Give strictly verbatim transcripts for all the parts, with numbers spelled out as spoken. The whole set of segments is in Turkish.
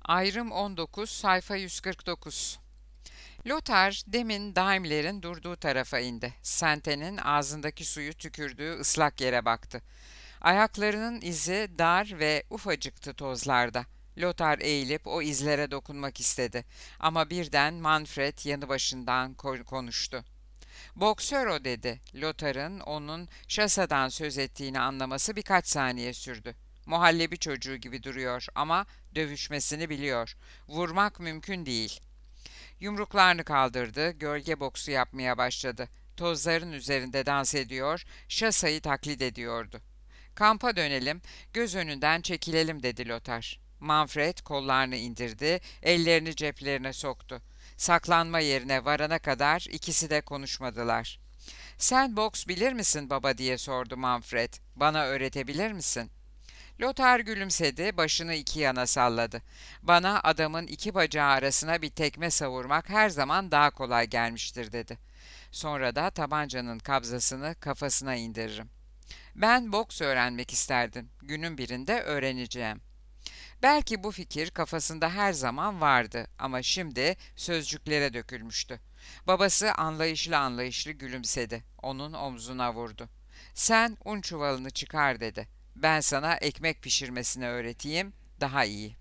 Ayrım on dokuz, sayfa yüz kırk dokuz. Lothar demin Daimler'in durduğu tarafa indi. Sente'nin ağzındaki suyu tükürdüğü ıslak yere baktı. Ayaklarının izi dar ve ufacıktı tozlarda. Lothar eğilip o izlere dokunmak istedi. Ama birden Manfred yanı başından ko- konuştu. Boksör o dedi. Lothar'ın onun şasadan söz ettiğini anlaması birkaç saniye sürdü. Muhallebi çocuğu gibi duruyor ama dövüşmesini biliyor. Vurmak mümkün değil. Yumruklarını kaldırdı, gölge boksu yapmaya başladı. Tozların üzerinde dans ediyor, şasayı taklit ediyordu. Kampa dönelim, göz önünden çekilelim dedi Lothar. Manfred kollarını indirdi, ellerini ceplerine soktu. Saklanma yerine varana kadar ikisi de konuşmadılar. Sen boks bilir misin baba diye sordu Manfred. Bana öğretebilir misin? Lothar gülümsedi, başını iki yana salladı. Bana adamın iki bacağı arasına bir tekme savurmak her zaman daha kolay gelmiştir dedi. Sonra da tabancanın kabzasını kafasına indiririm. Ben boks öğrenmek isterdim. Günün birinde öğreneceğim. Belki bu fikir kafasında her zaman vardı ama şimdi sözcüklere dökülmüştü. Babası anlayışlı anlayışlı gülümsedi. Onun omzuna vurdu. Sen un çuvalını çıkar dedi. Ben sana ekmek pişirmesini öğreteyim, daha iyi.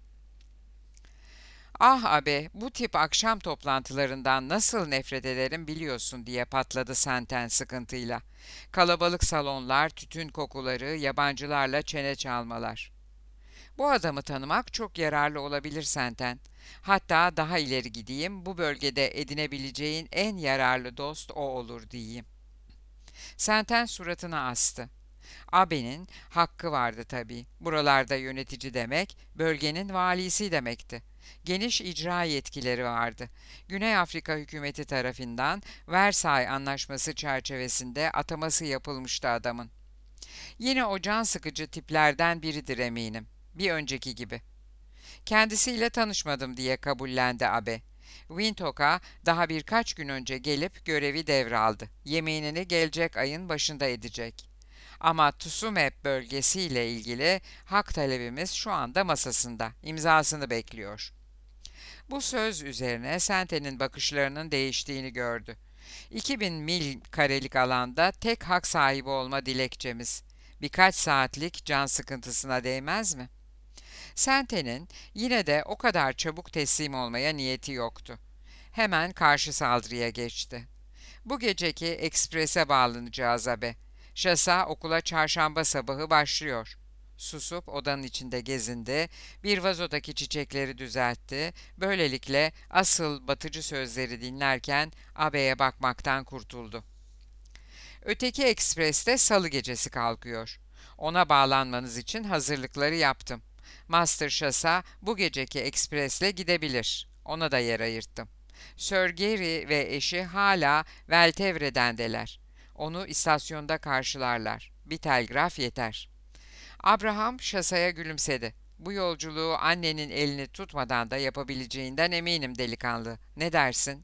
Ah abi, bu tip akşam toplantılarından nasıl nefret ederim biliyorsun diye patladı Senten sıkıntıyla. Kalabalık salonlar, tütün kokuları, yabancılarla çene çalmalar. Bu adamı tanımak çok yararlı olabilir Senten. Hatta daha ileri gideyim, bu bölgede edinebileceğin en yararlı dost o olur diyeyim. Senten suratını astı. Abe'nin hakkı vardı tabii. Buralarda yönetici demek, bölgenin valisi demekti. Geniş icra yetkileri vardı. Güney Afrika hükümeti tarafından Versay Anlaşması çerçevesinde ataması yapılmıştı adamın. Yine o can sıkıcı tiplerden biridir eminim. Bir önceki gibi. Kendisiyle tanışmadım diye kabullendi Abe. Windhoek'a daha birkaç gün önce gelip görevi devraldı. Yemeğini gelecek ayın başında edecek. Ama Tsumeb bölgesiyle ilgili hak talebimiz şu anda masasında. İmzasını bekliyor. Bu söz üzerine Sente'nin bakışlarının değiştiğini gördü. iki bin mil karelik alanda tek hak sahibi olma dilekçemiz. Birkaç saatlik can sıkıntısına değmez mi? Sente'nin yine de o kadar çabuk teslim olmaya niyeti yoktu. Hemen karşı saldırıya geçti. Bu geceki eksprese bağlanacağız abe. Şasa okula çarşamba sabahı başlıyor. Susup odanın içinde gezindi, bir vazodaki çiçekleri düzeltti, böylelikle asıl batıcı sözleri dinlerken abeye bakmaktan kurtuldu. Öteki ekspreste salı gecesi kalkıyor. Ona bağlanmanız için hazırlıkları yaptım. Master Şasa bu geceki ekspresle gidebilir. Ona da yer ayırttım. Sir Gary ve eşi hala Veltevre'dendeler. Onu istasyonda karşılarlar. Bir telgraf yeter. Abraham Şasa'ya gülümsedi. Bu yolculuğu annenin elini tutmadan da yapabileceğinden eminim delikanlı. Ne dersin?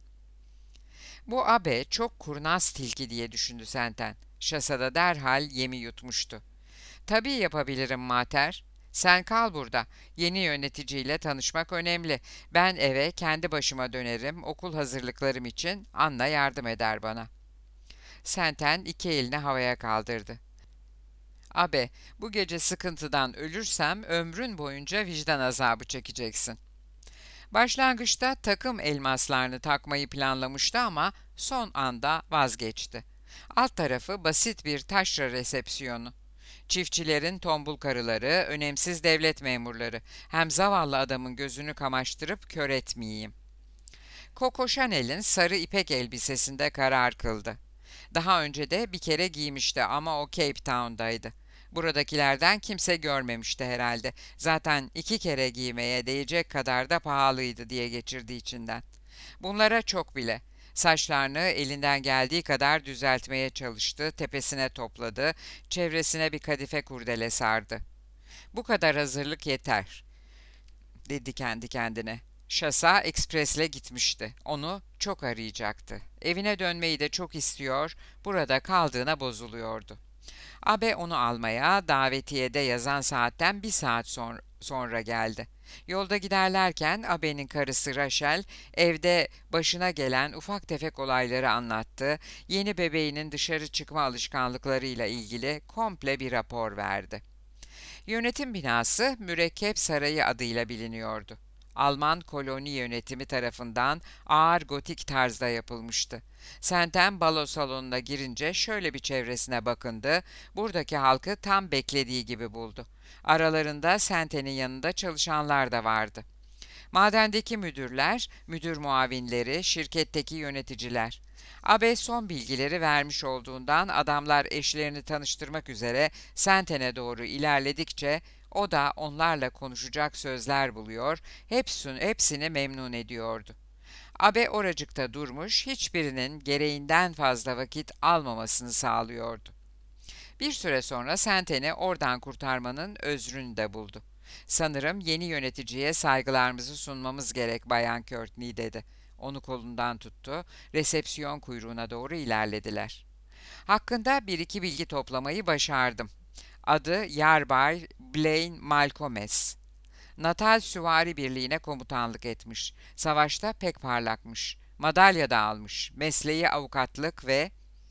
Bu abe çok kurnaz tilki diye düşündü Senten. Şasada derhal yemi yutmuştu. Tabii yapabilirim Mater. Sen kal burada. Yeni yöneticiyle tanışmak önemli. Ben eve kendi başıma dönerim. Okul hazırlıklarım için Anna yardım eder bana. Senten iki elini havaya kaldırdı. Abe, bu gece sıkıntıdan ölürsem ömrün boyunca vicdan azabı çekeceksin. Başlangıçta takım elmaslarını takmayı planlamıştı ama son anda vazgeçti. Alt tarafı basit bir taşra resepsiyonu. Çiftçilerin tombul karıları, önemsiz devlet memurları. Hem zavallı adamın gözünü kamaştırıp kör etmeyeyim. Coco Chanel'in sarı ipek elbisesinde karar kıldı. Daha önce de bir kere giymişti ama o Cape Town'daydı. Buradakilerden kimse görmemişti herhalde. Zaten iki kere giymeye değecek kadar da pahalıydı diye geçirdi içinden. Bunlara çok bile. Saçlarını elinden geldiği kadar düzeltmeye çalıştı, tepesine topladı, çevresine bir kadife kurdele sardı. Bu kadar hazırlık yeter, dedi kendi kendine. Şasa ekspresle gitmişti. Onu çok arayacaktı. Evine dönmeyi de çok istiyor, burada kaldığına bozuluyordu. Abe onu almaya davetiyede yazan saatten bir saat sonra sonra geldi. Yolda giderlerken Abe'nin karısı Rachel evde başına gelen ufak tefek olayları anlattı, yeni bebeğinin dışarı çıkma alışkanlıklarıyla ilgili komple bir rapor verdi. Yönetim binası Mürekkep Sarayı adıyla biliniyordu. Alman koloni yönetimi tarafından ağır gotik tarzda yapılmıştı. Senten balo salonuna girince şöyle bir çevresine bakındı, buradaki halkı tam beklediği gibi buldu. Aralarında Senten'in yanında çalışanlar da vardı. Madendeki müdürler, müdür muavinleri, şirketteki yöneticiler. Abe son bilgileri vermiş olduğundan adamlar eşlerini tanıştırmak üzere Senten'e doğru ilerledikçe o da onlarla konuşacak sözler buluyor, hepsini, hepsini memnun ediyordu. Abe oracıkta durmuş, hiçbirinin gereğinden fazla vakit almamasını sağlıyordu. Bir süre sonra Senten'i oradan kurtarmanın özrünü de buldu. "Sanırım yeni yöneticiye saygılarımızı sunmamız gerek Bayan Courtney," dedi. Onu kolundan tuttu, resepsiyon kuyruğuna doğru ilerlediler. "Hakkında bir iki bilgi toplamayı başardım. Adı Yarbay Blaine Malcolmes. Natal Süvari Birliği'ne komutanlık etmiş. Savaşta pek parlakmış. Madalya da almış. Mesleği avukatlık ve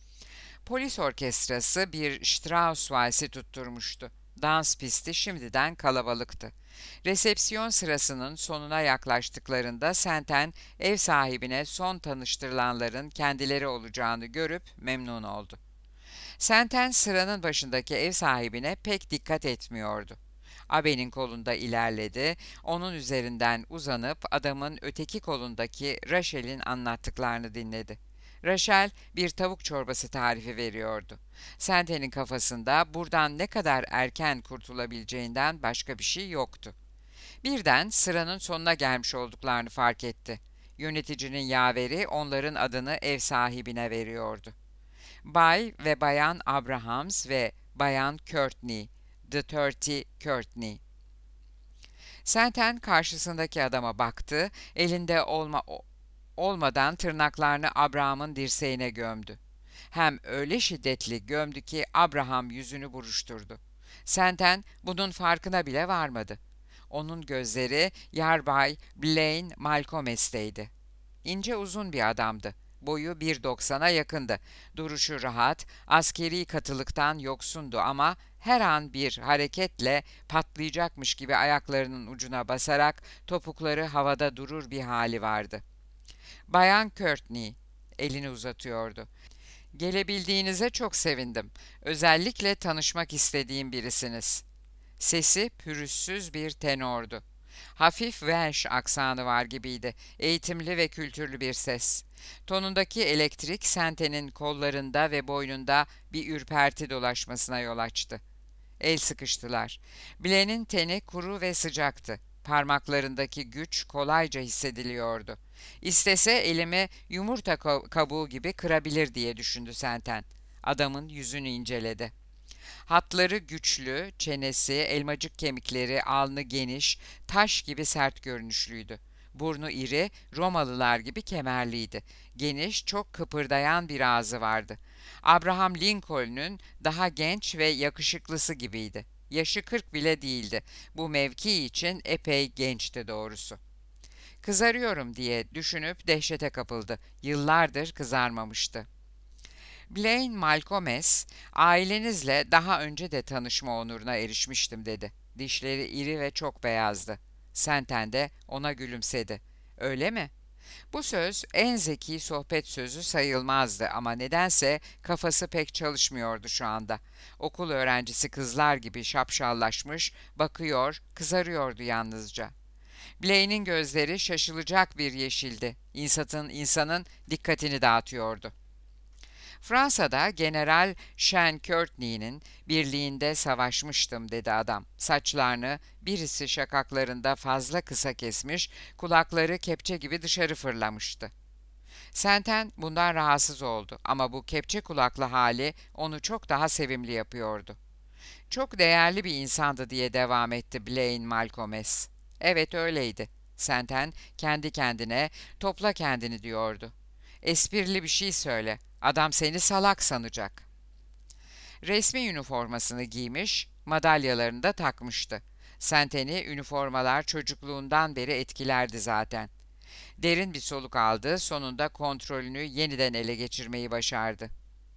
polis orkestrası bir Strauss valsi tutturmuştu. Dans pisti şimdiden kalabalıktı. Resepsiyon sırasının sonuna yaklaştıklarında Senten ev sahibine son tanıştırılanların kendileri olacağını görüp memnun oldu. Senten sıranın başındaki ev sahibine pek dikkat etmiyordu. Abe'nin kolunda ilerledi, onun üzerinden uzanıp adamın öteki kolundaki Rachel'in anlattıklarını dinledi. Rachel bir tavuk çorbası tarifi veriyordu. Senten'in kafasında buradan ne kadar erken kurtulabileceğinden başka bir şey yoktu. Birden sıranın sonuna gelmiş olduklarını fark etti. Yöneticinin yaveri onların adını ev sahibine veriyordu. Bay ve Bayan Abrahams ve Bayan Courtney, The Thirty Courtney. Senten karşısındaki adama baktı, elinde olma olmadan tırnaklarını Abraham'ın dirseğine gömdü. Hem öyle şiddetli gömdü ki Abraham yüzünü buruşturdu. Senten bunun farkına bile varmadı. Onun gözleri Yarbay Blaine Malcolmes'teydi. İnce uzun bir adamdı. Boyu bir doksana yakındı. Duruşu rahat, askeri katılıktan yoksundu ama her an bir hareketle patlayacakmış gibi ayaklarının ucuna basarak topukları havada durur bir hali vardı. "Bayan Courtney," elini uzatıyordu. "Gelebildiğinize çok sevindim. Özellikle tanışmak istediğim birisiniz." Sesi pürüzsüz bir tenordu. Hafif Welsh aksanı var gibiydi. Eğitimli ve kültürlü bir ses. Tonundaki elektrik Senten'in kollarında ve boynunda bir ürperti dolaşmasına yol açtı. El sıkıştılar. Blaine'in teni kuru ve sıcaktı. Parmaklarındaki güç kolayca hissediliyordu. İstese elimi yumurta kabuğu gibi kırabilir diye düşündü Senten. Adamın yüzünü inceledi. Hatları güçlü, çenesi, elmacık kemikleri, alnı geniş, taş gibi sert görünüşlüydü. Burnu iri, Romalılar gibi kemerliydi. Geniş, çok kıpırdayan bir ağzı vardı. Abraham Lincoln'un daha genç ve yakışıklısı gibiydi. Yaşı kırk bile değildi. Bu mevki için epey gençti doğrusu. Kızarıyorum diye düşünüp dehşete kapıldı. Yıllardır kızarmamıştı. Blaine Malcolmes, "Ailenizle daha önce de tanışma onuruna erişmiştim," dedi. Dişleri iri ve çok beyazdı. Senten de ona gülümsedi. "Öyle mi?" Bu söz en zeki sohbet sözü sayılmazdı ama nedense kafası pek çalışmıyordu şu anda. Okul öğrencisi kızlar gibi şapşallaşmış, bakıyor, kızarıyordu yalnızca. Blaine'in gözleri şaşılacak bir yeşildi. İnsanın, insanın dikkatini dağıtıyordu. "Fransa'da General Jean Courtney'nin birliğinde savaşmıştım," dedi adam. Saçlarını birisi şakaklarında fazla kısa kesmiş, kulakları kepçe gibi dışarı fırlamıştı. Senten bundan rahatsız oldu ama bu kepçe kulaklı hali onu çok daha sevimli yapıyordu. "Çok değerli bir insandı," diye devam etti Blaine Malcolmes. "Evet öyleydi." Senten kendi kendine, "Topla kendini," diyordu. "Esprili bir şey söyle. Adam seni salak sanacak." Resmi üniformasını giymiş, madalyalarını da takmıştı. Saintaine'i üniformalar çocukluğundan beri etkilerdi zaten. Derin bir soluk aldı, sonunda kontrolünü yeniden ele geçirmeyi başardı.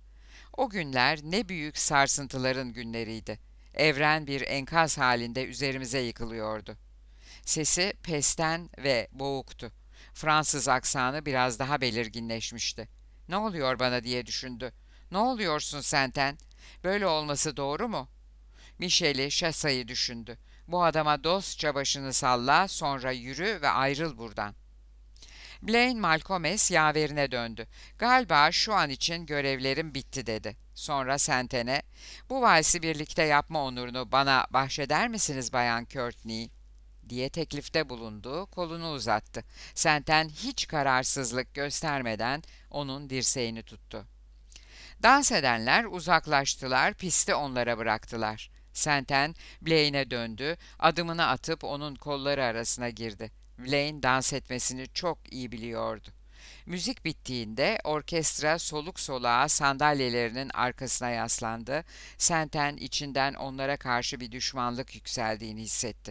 O günler ne büyük sarsıntıların günleriydi. Evren bir enkaz halinde üzerimize yıkılıyordu. Sesi pesten ve boğuktu. Fransız aksanı biraz daha belirginleşmişti. Ne oluyor bana diye düşündü. Ne oluyorsun Senten? Böyle olması doğru mu? Michel'i, Chassa'yı düşündü. Bu adama dostça başını salla, sonra yürü ve ayrıl buradan. Blaine Malcolmes yaverine döndü. Galiba şu an için görevlerim bitti dedi. Sonra Sentene, bu valsi birlikte yapma onurunu bana bahşeder misiniz Bayan Courtney? Diye teklifte bulundu, kolunu uzattı. Senten hiç kararsızlık göstermeden onun dirseğini tuttu. Dans edenler uzaklaştılar, pisti onlara bıraktılar. Senten, Blaine'e döndü, adımını atıp onun kolları arasına girdi. Blaine dans etmesini çok iyi biliyordu. Müzik bittiğinde orkestra soluk soluğa sandalyelerinin arkasına yaslandı. Senten içinden onlara karşı bir düşmanlık yükseldiğini hissetti.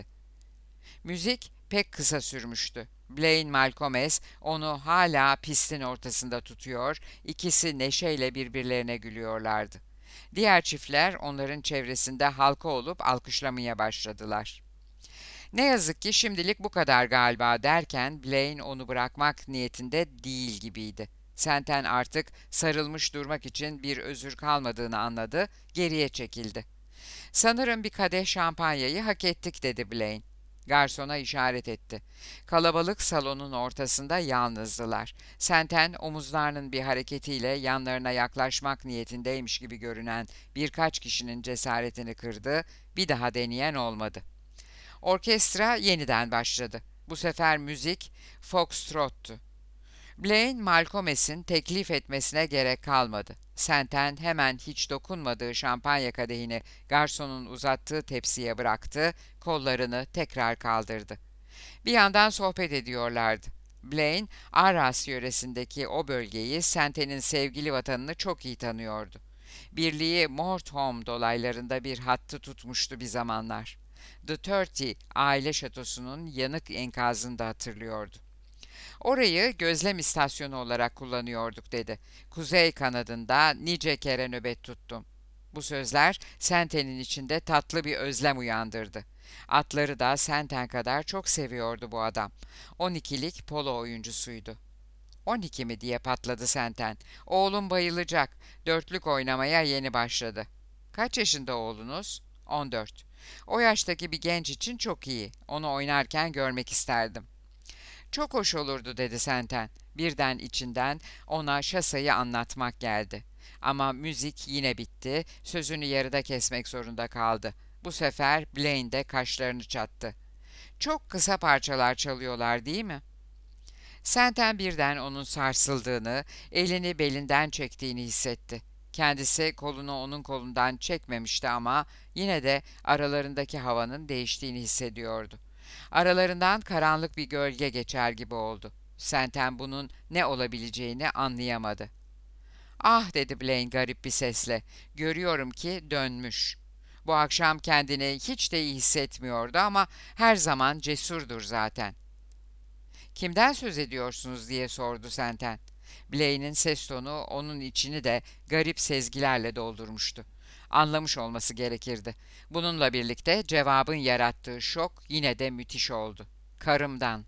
Müzik pek kısa sürmüştü. Blaine Malcolmes onu hala pistin ortasında tutuyor, ikisi neşeyle birbirlerine gülüyorlardı. Diğer çiftler onların çevresinde halka olup alkışlamaya başladılar. Ne yazık ki şimdilik bu kadar galiba derken Blaine onu bırakmak niyetinde değil gibiydi. Senten artık sarılmış durmak için bir özür kalmadığını anladı, geriye çekildi. Sanırım bir kadeh şampanyayı hak ettik dedi Blaine. Garsona işaret etti. Kalabalık salonun ortasında yalnızdılar. Senten omuzlarının bir hareketiyle yanlarına yaklaşmak niyetindeymiş gibi görünen birkaç kişinin cesaretini kırdı, bir daha deneyen olmadı. Orkestra yeniden başladı. Bu sefer müzik foxtrot'tu. Blaine Malcolmes'in teklif etmesine gerek kalmadı. Senten hemen hiç dokunmadığı şampanya kadehini garsonun uzattığı tepsiye bıraktı, kollarını tekrar kaldırdı. Bir yandan sohbet ediyorlardı. Blaine, Arras yöresindeki o bölgeyi, Senten'in sevgili vatanını çok iyi tanıyordu. Birliği Morthome dolaylarında bir hattı tutmuştu bir zamanlar. The Thirty aile şatosunun yanık enkazını da hatırlıyordu. Orayı gözlem istasyonu olarak kullanıyorduk dedi. Kuzey kanadında nice kere nöbet tuttum. Bu sözler Senten'in içinde tatlı bir özlem uyandırdı. Atları da Senten kadar çok seviyordu bu adam. on ikilik polo oyuncusuydu. on iki mi diye patladı Senten. Oğlum bayılacak. Dörtlük oynamaya yeni başladı. Kaç yaşında oğlunuz? on dört. O yaştaki bir genç için çok iyi. Onu oynarken görmek isterdim. Çok hoş olurdu dedi Senten. Birden içinden ona şasayı anlatmak geldi. Ama müzik yine bitti, sözünü yarıda kesmek zorunda kaldı. Bu sefer Blaine de kaşlarını çattı. Çok kısa parçalar çalıyorlar değil mi? Senten birden onun sarsıldığını, elini belinden çektiğini hissetti. Kendisi kolunu onun kolundan çekmemişti ama yine de aralarındaki havanın değiştiğini hissediyordu. Aralarından karanlık bir gölge geçer gibi oldu. Senten bunun ne olabileceğini anlayamadı. Ah dedi Blaine garip bir sesle. Görüyorum ki dönmüş. Bu akşam kendini hiç de iyi hissetmiyordu ama her zaman cesurdur zaten. Kimden söz ediyorsunuz diye sordu Senten. Blaine'in ses tonu onun içini de garip sezgilerle doldurmuştu. Anlamış olması gerekirdi. Bununla birlikte cevabın yarattığı şok yine de müthiş oldu. Karımdan.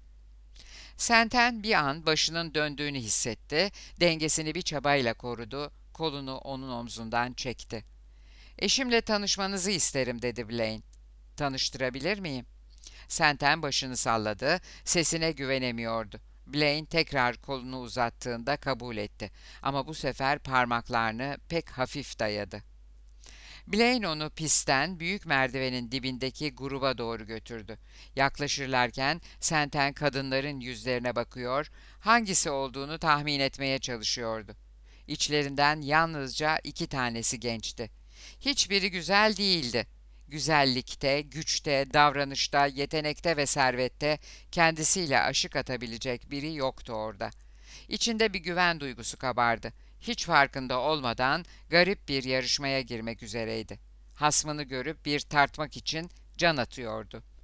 Senten bir an başının döndüğünü hissetti, dengesini bir çabayla korudu, kolunu onun omzundan çekti. Eşimle tanışmanızı isterim dedi Blaine. Tanıştırabilir miyim? Senten başını salladı, sesine güvenemiyordu. Blaine tekrar kolunu uzattığında kabul etti ama bu sefer parmaklarını pek hafif dayadı. Blaine onu pistten büyük merdivenin dibindeki gruba doğru götürdü. Yaklaşırlarken Senten kadınların yüzlerine bakıyor, hangisi olduğunu tahmin etmeye çalışıyordu. İçlerinden yalnızca iki tanesi gençti. Hiçbiri güzel değildi. Güzellikte, güçte, davranışta, yetenekte ve servette kendisiyle aşık atabilecek biri yoktu orada. İçinde bir güven duygusu kabardı. Hiç farkında olmadan garip bir yarışmaya girmek üzereydi. Hasmını görüp bir tartmak için can atıyordu.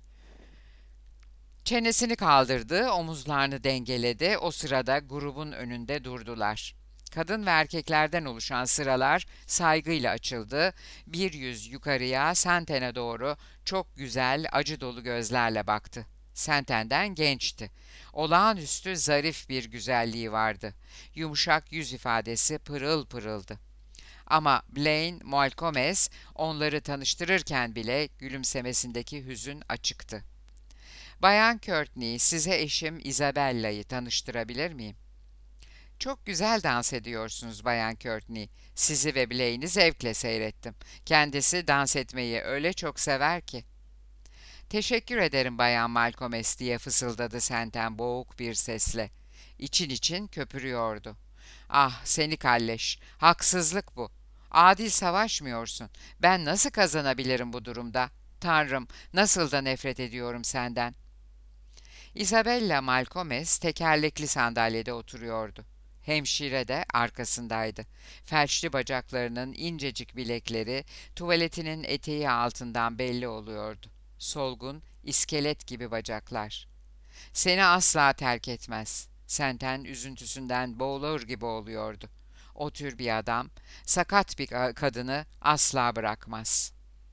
Çenesini kaldırdı, omuzlarını dengeledi. O sırada grubun önünde durdular. Kadın ve erkeklerden oluşan sıralar saygıyla açıldı. Bir yüz yukarıya Senten'e doğru çok güzel, acı dolu gözlerle baktı. Senten'den gençti. Olağanüstü zarif bir güzelliği vardı. Yumuşak yüz ifadesi pırıl pırıldı. Ama Blaine Malcolmes onları tanıştırırken bile gülümsemesindeki hüzün açıktı. Bayan Courtney, size eşim Isabella'yı tanıştırabilir miyim? Çok güzel dans ediyorsunuz Bayan Courtney. Sizi ve Blaine'i zevkle seyrettim. Kendisi dans etmeyi öyle çok sever ki. Teşekkür ederim Bayan Malcolmes diye fısıldadı Senten boğuk bir sesle. İçin için köpürüyordu. Ah seni kalleş, haksızlık bu. Adil savaşmıyorsun. Ben nasıl kazanabilirim bu durumda? Tanrım, nasıl da nefret ediyorum senden. Isabella Malcolmes tekerlekli sandalyede oturuyordu. Hemşire de arkasındaydı. Felçli bacaklarının incecik bilekleri tuvaletinin eteği altından belli oluyordu. Solgun, iskelet gibi bacaklar. Seni asla terk etmez. Senten üzüntüsünden boğulur gibi oluyordu. O tür bir adam, sakat bir kadını asla bırakmaz.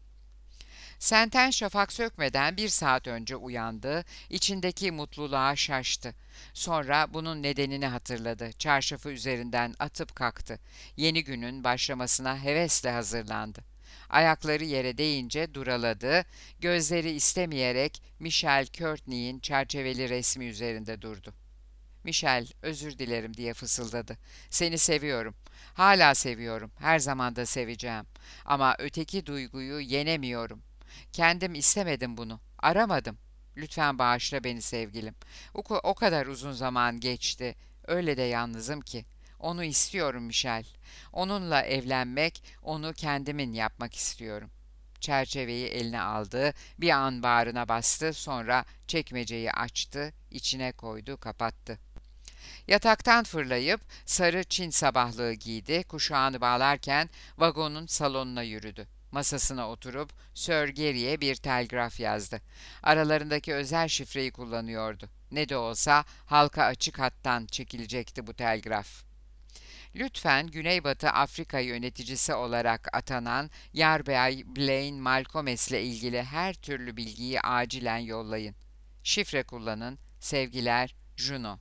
Senten şafak sökmeden bir saat önce uyandı, içindeki mutluluğa şaştı. Sonra bunun nedenini hatırladı. Çarşafı üzerinden atıp kalktı. Yeni günün başlamasına hevesle hazırlandı. Ayakları yere değince duraladı, gözleri istemeyerek Michel Courtney'in çerçeveli resmi üzerinde durdu. Michel, özür dilerim diye fısıldadı. Seni seviyorum. Hala seviyorum. Her zaman da seveceğim. Ama öteki duyguyu yenemiyorum. Kendim istemedim bunu. Aramadım. Lütfen bağışla beni sevgilim. O, o kadar uzun zaman geçti. Öyle de yalnızım ki. Onu istiyorum Michel. Onunla evlenmek, onu kendimin yapmak istiyorum. Çerçeveyi eline aldı, bir an bağrına bastı, sonra çekmeceyi açtı, içine koydu, kapattı. Yataktan fırlayıp sarı Çin sabahlığı giydi, kuşağını bağlarken vagonun salonuna yürüdü. Masasına oturup Sir Gary'e bir telgraf yazdı. Aralarındaki özel şifreyi kullanıyordu. Ne de olsa halka açık hattan çekilecekti bu telgraf. Lütfen Güneybatı Afrika yöneticisi olarak atanan Yarbay Blaine Malcolmes ile ilgili her türlü bilgiyi acilen yollayın. Şifre kullanın. Sevgiler, Juno.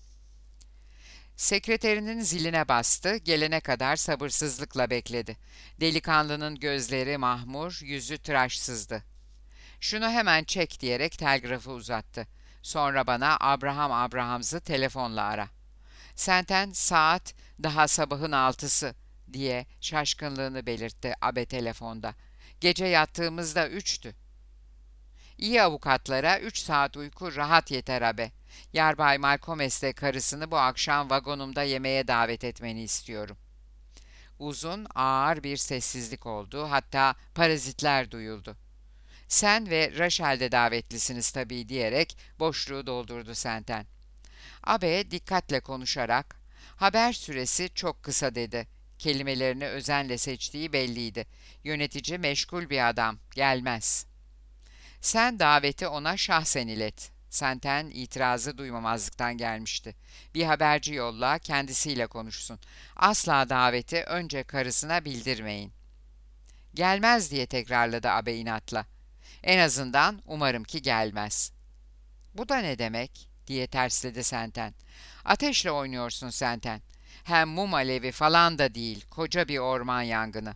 Sekreterinin ziline bastı, gelene kadar sabırsızlıkla bekledi. Delikanlının gözleri mahmur, yüzü tıraşsızdı. Şunu hemen çek diyerek telgrafı uzattı. Sonra bana Abraham Abrahams'ı telefonla ara. Senten saat daha sabahın altısı diye şaşkınlığını belirtti abe telefonda. Gece yattığımızda üçtü. İyi avukatlara üç saat uyku rahat yeter abe. Yarbay Malcolmes'le karısını bu akşam vagonumda yemeğe davet etmeni istiyorum. Uzun, ağır bir sessizlik oldu, hatta parazitler duyuldu. Sen ve Rachel de davetlisiniz tabii diyerek boşluğu doldurdu Senten. Abe dikkatle konuşarak, haber süresi çok kısa dedi. Kelimelerini özenle seçtiği belliydi. Yönetici meşgul bir adam, gelmez. Sen daveti ona şahsen ilet. Senten itirazı duymamazlıktan gelmişti. Bir haberci yolla, kendisiyle konuşsun. Asla daveti önce karısına bildirmeyin. Gelmez diye tekrarladı abe inatla. En azından umarım ki gelmez. Bu da ne demek? Diye tersledi Senten. Ateşle oynuyorsun Senten. Hem mum alevi falan da değil, koca bir orman yangını.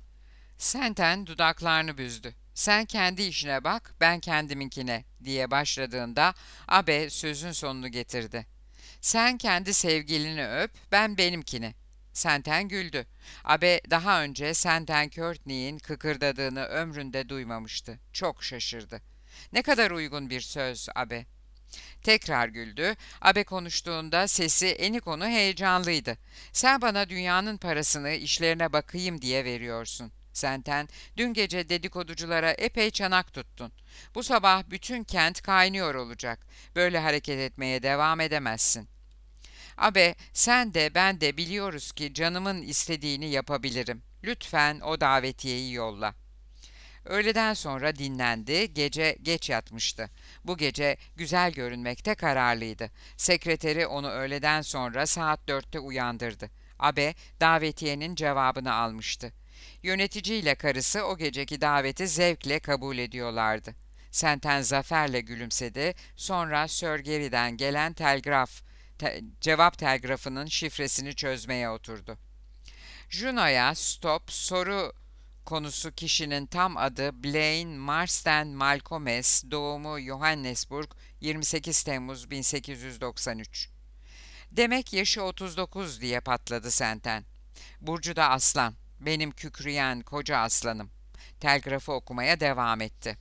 Senten dudaklarını büzdü. Sen kendi işine bak, ben kendiminkine diye başladığında abe sözün sonunu getirdi. Sen kendi sevgilini öp, ben benimkini. Senten güldü. Abe daha önce Senten Courtney'in kıkırdadığını ömründe duymamıştı. Çok şaşırdı. Ne kadar uygun bir söz abe. Tekrar güldü. Abe konuştuğunda sesi enikonu heyecanlıydı. Sen bana dünyanın parasını işlerine bakayım diye veriyorsun. Senten, dün gece dedikoduculara epey çanak tuttun. Bu sabah bütün kent kaynıyor olacak. Böyle hareket etmeye devam edemezsin. Abe, sen de ben de biliyoruz ki canımın istediğini yapabilirim. Lütfen o davetiyeyi yolla. Öğleden sonra dinlendi, gece geç yatmıştı. Bu gece güzel görünmekte kararlıydı. Sekreteri onu öğleden sonra saat dörtte uyandırdı. Abe davetiyenin cevabını almıştı. Yöneticiyle karısı o geceki daveti zevkle kabul ediyorlardı. Senten zaferle gülümsedi, sonra Sir Gary'den gelen telgraf, te- cevap telgrafının şifresini çözmeye oturdu. Juno'ya stop soru konusu kişinin tam adı Blaine Marsden Malcolmes, doğumu Johannesburg, yirmi sekiz Temmuz bin sekiz yüz doksan üç. Demek yaşı otuz dokuz diye patladı Senten. Burcu da aslan, benim kükreyen koca aslanım. Telgrafı okumaya devam etti.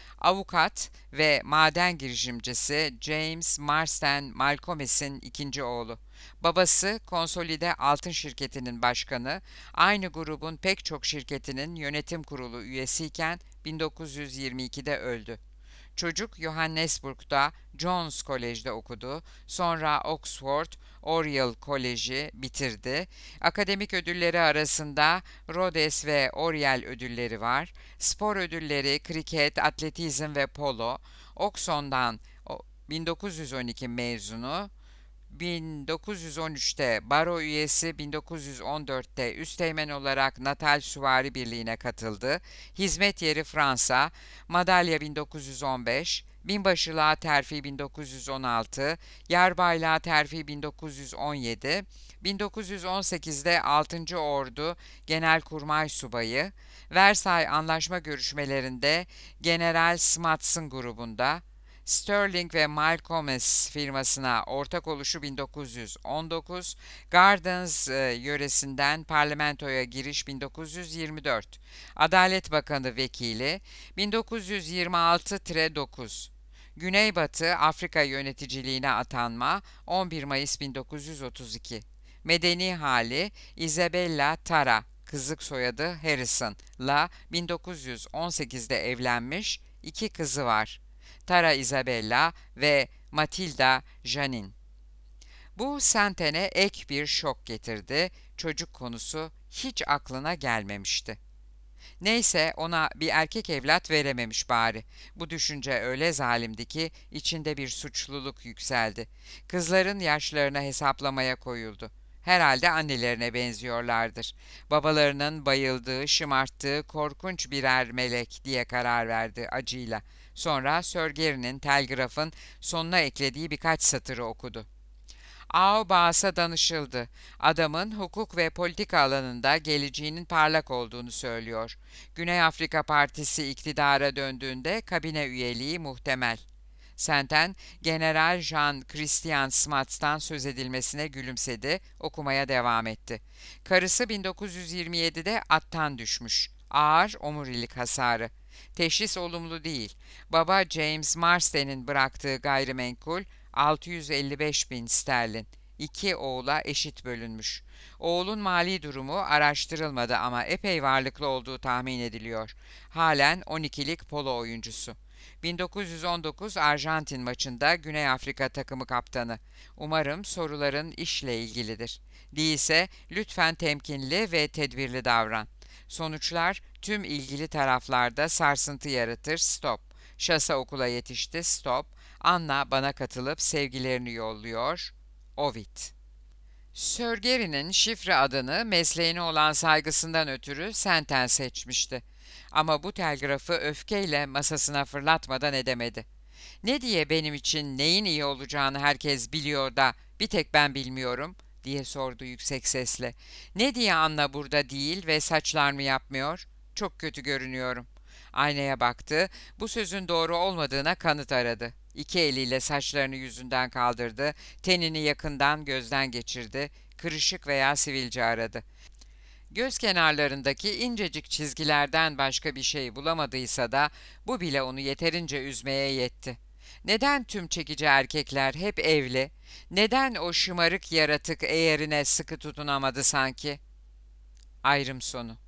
Avukat ve maden girişimcisi James Marsden Malcolmes'in ikinci oğlu. Babası Konsolide Altın Şirketi'nin başkanı, aynı grubun pek çok şirketinin yönetim kurulu üyesiyken bin dokuz yüz yirmi ikide öldü. Çocuk Johannesburg'da John's College'de okudu. Sonra Oxford Oriel Koleji bitirdi. Akademik ödülleri arasında Rhodes ve Oriel ödülleri var. Spor ödülleri kriket, atletizm ve polo. Oxon'dan bin dokuz yüz on iki mezunu. bin dokuz yüz on üçte baro üyesi, bin dokuz yüz on dörtte üsteğmen olarak Natal Süvari Birliği'ne katıldı. Hizmet yeri Fransa, madalya bin dokuz yüz on beş, binbaşılığa terfi bin dokuz yüz on altı, yarbaylığa terfi bin dokuz yüz on yedi, bin dokuz yüz on sekizde altıncı. Ordu Genelkurmay Subayı, Versay Anlaşma görüşmelerinde General Smuts'ın grubunda, Sterling ve Malcolmes firmasına ortak oluşu bin dokuz yüz on dokuz, Gardens e, yöresinden parlamentoya giriş bin dokuz yüz yirmi dört, Adalet Bakanı Vekili bin dokuz yüz yirmi altı dokuz, Güneybatı Afrika yöneticiliğine atanma on bir Mayıs bin dokuz yüz otuz iki, Medeni hali Isabella Tara, kızlık soyadı Harrison'la bin dokuz yüz on sekizde evlenmiş, iki kızı var. Tara Isabella ve Matilda Janine. Bu Senten'e ek bir şok getirdi. Çocuk konusu hiç aklına gelmemişti. Neyse ona bir erkek evlat verememiş bari. Bu düşünce öyle zalimdi ki içinde bir suçluluk yükseldi. Kızların yaşlarına hesaplamaya koyuldu. Herhalde annelerine benziyorlardır. Babalarının bayıldığı, şımarttığı korkunç birer melek diye karar verdi acıyla. Sonra Sir Gary'nin telgrafın sonuna eklediği birkaç satırı okudu. Aubas'a danışıldı. Adamın hukuk ve politika alanında geleceğinin parlak olduğunu söylüyor. Güney Afrika Partisi iktidara döndüğünde kabine üyeliği muhtemel. Senten, General Jean Christian Smuts'tan söz edilmesine gülümsedi, okumaya devam etti. Karısı bin dokuz yüz yirmi yedide attan düşmüş. Ağır omurilik hasarı. Teşhis olumlu değil. Baba James Marsden'in bıraktığı gayrimenkul altı yüz elli beş bin sterlin. İki oğula eşit bölünmüş. Oğlun mali durumu araştırılmadı ama epey varlıklı olduğu tahmin ediliyor. Halen on ikilik polo oyuncusu. bin dokuz yüz on dokuz Arjantin maçında Güney Afrika takımı kaptanı. Umarım soruların işle ilgilidir. Değilse lütfen temkinli ve tedbirli davran. Sonuçlar tüm ilgili taraflarda sarsıntı yaratır. Stop. Şasa okula yetişti. Stop. Anna bana katılıp sevgilerini yolluyor. Ovid. Sir Gary'nin şifre adını mesleğine olan saygısından ötürü Senten seçmişti. Ama bu telgrafı öfkeyle masasına fırlatmadan edemedi. Ne diye benim için neyin iyi olacağını herkes biliyor da bir tek ben bilmiyorum diye sordu yüksek sesle. Ne diye Anna burada değil ve saçlarımı yapmıyor? Çok kötü görünüyorum. Aynaya baktı, bu sözün doğru olmadığına kanıt aradı. İki eliyle saçlarını yüzünden kaldırdı, tenini yakından gözden geçirdi, kırışık veya sivilce aradı. Göz kenarlarındaki incecik çizgilerden başka bir şey bulamadıysa da bu bile onu yeterince üzmeye yetti. Neden tüm çekici erkekler hep evli? Neden o şımarık yaratık eğerine sıkı tutunamadı sanki? Ayrım sonu.